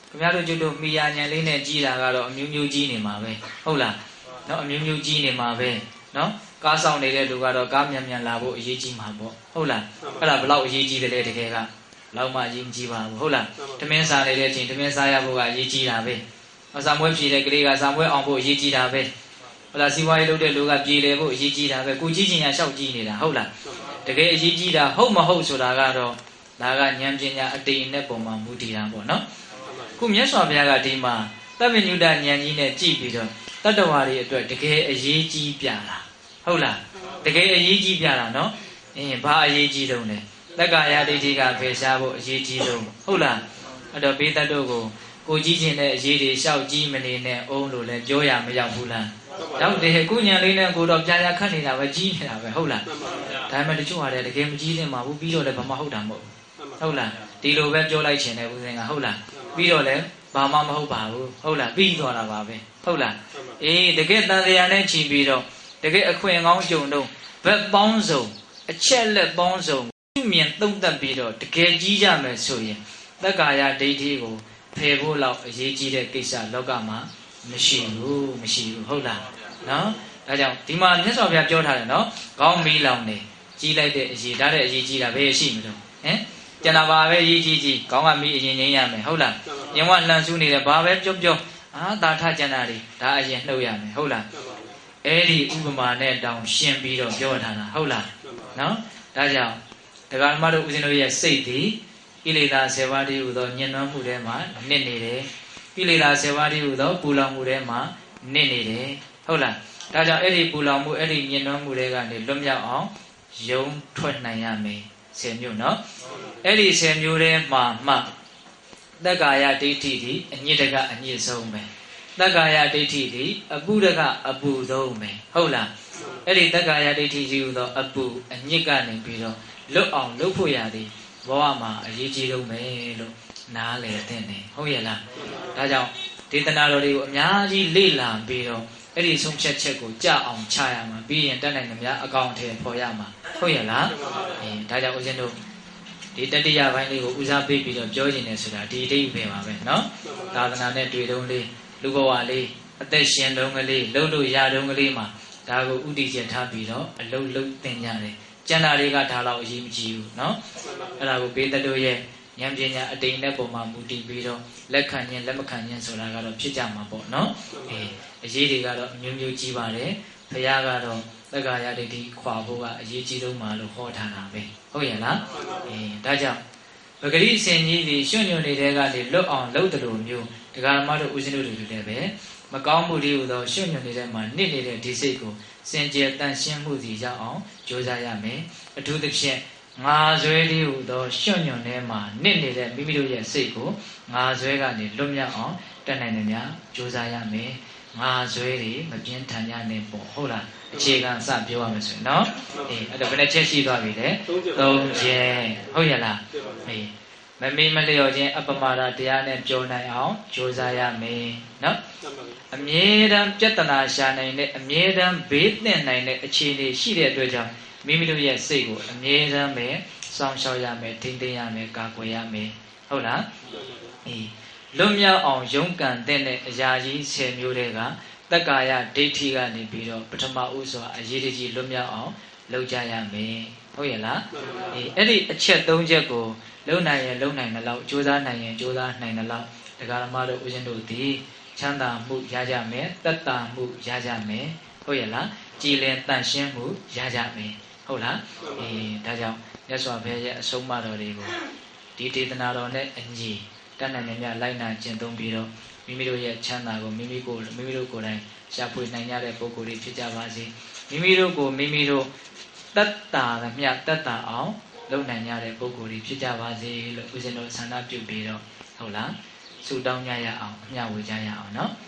ခင်ဗျားတို့ကျွတ်တို့မိယာညံလေးနဲ့ကြီးတာကတော့အမျိုးမျိုးကြီးနေမှာပဲဟုတ်လားနော်အမျိုးမျိုးကြီးနေမှာပဲနော်ကားဆောင်နေတဲ့လူကတော့ကားမြန်မြန်လာဖို့အရေးကြီးမှာပေါ့ဟုတ်လားအဲ့ဒါဘလောက်အရေးကြီးတယ်လဲတကယ်ကလောက်မှအရေးကြီးပါဘူးဟုတ်လားတမင်းစားနေတဲ့အချိန်တမင်းစားရဖို့ကအရေးကြီးတာပဲစာမွေးဖြည့်တဲ့ကလေးကစာမွေးအောင်ဖို့အရေးကြီးတာပဲဟုတ်လားစီးပွားရေးလုပ်တဲ့လူကပြည်တယ်ဖို့အရေးကြီးတာပဲကိုကြီးချင်းရရှောက်ကြီးနေတာဟုတ်လားတကယ်အရေးကြီးတာဟုတ်မဟုတ်ဆိုတာကတော့ဒါကဉာဏ်ပညာအတိအနဲ့ပုံမှာမူတည်တာပေါ့နော်ခုမြတ်စွာဘုရားကဒီမှာသဗ္ဗညုတဉာဏ်ကြီးနဲ့ကြည့်ပြီးတော့တတ္တဝါတွေအတွက်တကယ်အရေးကြီးပြတာဟုတ်လားတကယ်အရေးကြီးပြတာနော်ဘာအရေးကြီးတုံးလဲတက္ကာယဒိဋ္ဌိကဖယ်ရှားဖို့အရေးကြီးဆုံးဟုတ်လားအဲ့တော့ဘေးတတ်တို့ကိုကြီးခြင်းတဲ့အရေးတွေရှောက်ကြီးမနေနဲ့အောင်လို့လည်းပြောရမရောက်ဘူးလားရောက်တယ်ကိုညံလေးနဲ့ကိုတော့ပြာခတ်နေတာပဲကြီးနေတာပဲဟုတ်လားဒါမှမဟုတ်တချို့ဟာလည်းတကယ်မကြီးသင့်ပါဘူးပြီးတော့လည်းဘာမှဟုတ်တာမဟုတ်ဟုတ်လားဒီလိုပဲပြောလိုက်ခြင်းတဲ့ဦးဇင်းကဟုတ်လားပြီးတော့လည်းဘာမှမဟုတ်ပါဘူးဟုတ်လားပြီးသွားတာပါပဲဟုတ်လားအေးတကယ်တန်တရားနဲ့ချီပြီးတော့တကယ်အခွင့်ကောင်းကြုံတော့ဘက်ပေါင်းစုံအချက်လက်ပေါင်းစုံမြင်သုံးသပ်ပြီးတော့တကယ်ကြီးကြမယ်ဆိုရင်သက္ကာယဒိဋ္ဌိကိုဖယ်ဖို့လောက်အရေးကြီးတဲ့ကိစ္စလောကမှာမရှိဘူးဟုတ်လားနော်ဒါကြောင့်ဒီမှာမြတ်စွာဘုရားပြောထားတယ်နော်ခေါင်းမီးလောင်နေကြီးလိုက်တဲ့အရေးဒါတဲ့အရေးကြီးတာဘယ်ရှိမလို့ကျန်တာပါပဲရေးကြီးခေါင်းကမီးအရင်ငိမ့်ရမယ်ဟုတ်လားရင်ဝလှန်ဆူးနေတယ်ဘာပဲပြောသာထကျန်တာတွေဒါအရင်နှုတ်ရမယ်ဟုတ်လားအဲ့ဒီဥပမာနဲ့တောင်ရှင်းပြီးတော့ပြောထားတာဟုတ်လားနော်ဒါကြောင့်တရားဓမ္မတို့ဦးဇင်းတို့ရဲ့စိတ်ဒီကိလေသာ7ပါးတည်းဟူသောညှဉ်းနှွမ်းမှုထဲမှာနစ်နေတယ်ကိလေသာ7ပါးတည်းဟူသောပူလောင်မှုထဲမှာနစ်နေတယ်ဟုတ်လားဒါကြောင့်အဲ့ဒီပူလောင်မှုအဲ့ဒီညှဉ်းနှွမ်းမှုတွေကနေလွတ်မြောက်အောင်ယုံထွက်နိုင်ရမယ်10မျိုးနော်အဲ့ဒီ10မျိုးထဲမှာမှသက္ကာယဒိဋ္ဌိဒီအညစ်တကအညစ်ဆုံးပဲသက္ကာယဒိဋ္ဌိဒီအပုဒကအပူဆုံးပဲဟုတ်လားအဲ့ဒီသက္ကာယဒိဋ္ဌိကြီးဟူသောအပူအညစ်ကနေပြီးတော့လွတ်အောင်လုပ်ဖို့ရသည်ဘဝမှာအရေးကြီးဆုံးပဲလို့နားလည်တဲ့နေဟုတ်ရဲ့လားဒါကြောင့်ဒေသနာတော်တွေကိုအများကြီးလေ့လာပြီးတော့အဲ့ဒီဆုံးဖြတ်ချက်ကိုကြအောင်ချရမှာပြီးရင်တက်နိုင်သမျှအကောင့်ထဲပေါ်ရမှာဟုတ်ရဲ့လားဒါကြောင့်ဦးဇင်းတို့ဒီတတိယပိုင်းလေးကိုဦးစားပေးပြီးတော့ပြောနေတယ်ဆိုတာဒီအတိတ်ပဲပါပဲเนาะသာသနာနဲ့တွေ့တုံးလေးလူဘဝလေးအသက်ရှင်တုံးကလေးလှုပ်လို့ရတုံးကလေးမှာဒါကိုဥတည်ချက်ထားပြီးတော့အလုံးလုံးသင်ကြတယ်ကျန်တာတွေကဒါတော့အရေးမကြီးဘူးเนาะအဲ့ဒါကိုဘေးတတို့ရဲ့ဉာဏ်ပညာအတိမ်နဲ့ပုံမှာမူတည်ပြီးတော့လက်ခံခြင်းလက်မခံခြင်းဆိုတာကတော့ဖြစ်ကြမှာပေါ့เนาะအရေးတွေကတော့အမျိုးမျိုးကြီးပါတယ်ဘုရားကတော့သက္ကာယဒိဋ္ဌိခွာဖို့ကအရေးကြီးဆုံးမှာလို့ဟောထားတာပဲဟုတ်ရဲ့လားဒါကြောင့်ပဂရိစင်ကြီးတွေရွှွညွန့်နေတဲ့ကနေလွတ်အောင်လုပ်တယ်လို့မျိုးတရားဓမ္မတို့ဦးဇင်းတို့တွေလည်းပဲမကောင်းမှုတွေဟူသောရွှွညွန့်နေတဲ့မှာနစ်နေတဲ့ဒီစိတ်ကိုစင်ကြယ်တန့်ရှင်းမှုစီရောက်အောင်ကြိုးစားရမယ်အထူးသဖြင့်ငါဇွဲလေးဟူသောရွှွညွန့်ထဲမှာနစ်နေတဲ့မိမိတို့ရဲ့စိတ်ကိုငါဇွဲကနေလွတ်မြောက်အောင်တတ်နိုင်တယ်များကြိုးစားရမယ်ငါဇွဲတွေမပြင်းထန်ရနဲ့ပေါ့ဟုတ်လားအခြေခံစပြောရမယ်ဆိုရင်နော်အဲ့တော့ဘယ်နှချက်ရှိသွားပြီလဲ3ချက်ဟုတ်ရဲ့လားမမေ့မလျော့ခြင်းအပမာဒတရားနဲ့ပြောနိုင်အောင်ကြိုးစားရမယ်နော်အမြဲတမ်းပြဿနာရှာနိုင်တဲ့အမြဲတမ်းဘေးသင့်နိုင်တဲ့အခြေအနေရှိတဲ့အတွက်ကြောင့်မိမိတို့ရဲ့စိတ်ကိုအမြဲတမ်းပဲစောင့်ရှောက်ရမယ်ထိန်းသိမ်းရမယ်ကာကွယ်ရမယ်ဟုတ်လားလွတ်မြောက်အောင်ရုန်းကန်တဲ့အရာကြီး10မျိုးတွေကသက္ကာယဒိဋ္ဌိကနေပြီးတော့ပထမဦးစွာအရေးကြီးလွတ်မြောက်အောင်လုပ်ကြရမယ်ဟုတ်ရဲ့လားအဲ့ဒီအချက်3ချက်ကိုလုံနိုင်ရင်လုံနိုင်တယ်လို့ကြိုးစားနိုင်ရင်ကြိုးစားနိုင်တယ်လို့တရားဓမ္မတို့ဦးဇင်းတို့ဒီချမ်းသာမှုရကြမယ်သက်သာမှုရကြမယ်ဟုတ်ရဲ့လားကြည်လင်တန့်ရှင်းမှုရကြမယ်ဟုတ်လားဒါကြောင့်မြတ်စွာဘုရားရဲ့အဆုံးအမတော်တွေကိုဒီဒေသနာတော်နဲ့အညီတတ်နိုင်မြတ်လိုက်နာကျင့်သုံးပြီးတော့မိမိတို့ရဲ့ချမ်းသာကိုမိမိတို့ကိုယ်တိုင်ရှာဖွေနိုင်ကြတဲ့ပုဂ္ဂိုလ်တွေဖြစ်ကြပါစေမိမိတို့ကိုမိမိတို့တတ်တာမြတ်တတ်တာအောင်လုပ်နိုင်ကြတဲ့ပုဂ္ဂိုလ်တွေဖြစ်ကြပါစေလို့ဦးဇင်းတို့ဆန္ဒပြုပြီးတော့ဟုတ်လားဆုတောင်းကြရအောင်အမျှဝေကြရအောင်နော်